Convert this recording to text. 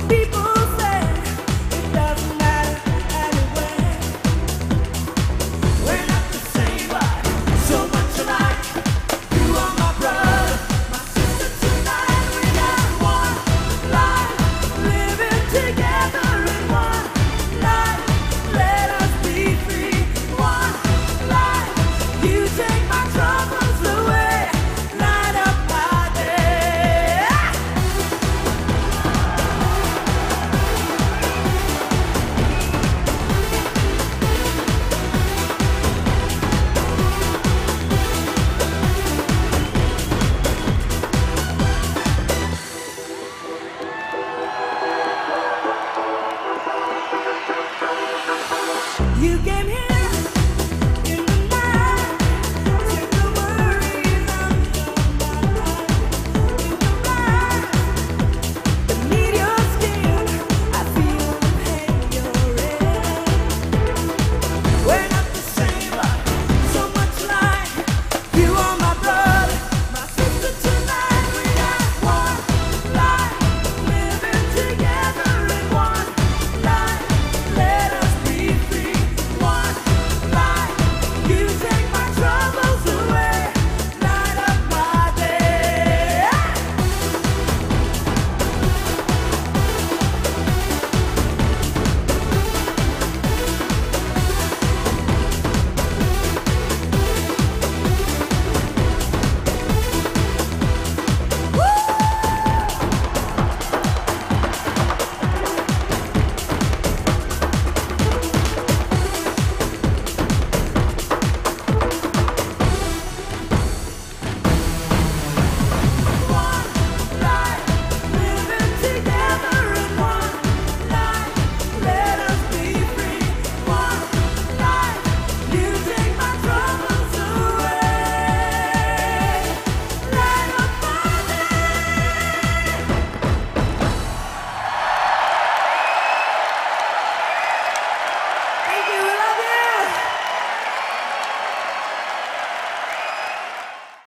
People say it doesn't matter anyway. We're not the same, but so much alike. You are my brother, my sister tonight. We got one life, living together in one life. Let us be free. One life, you take my troubles away. Light up my day. You came here.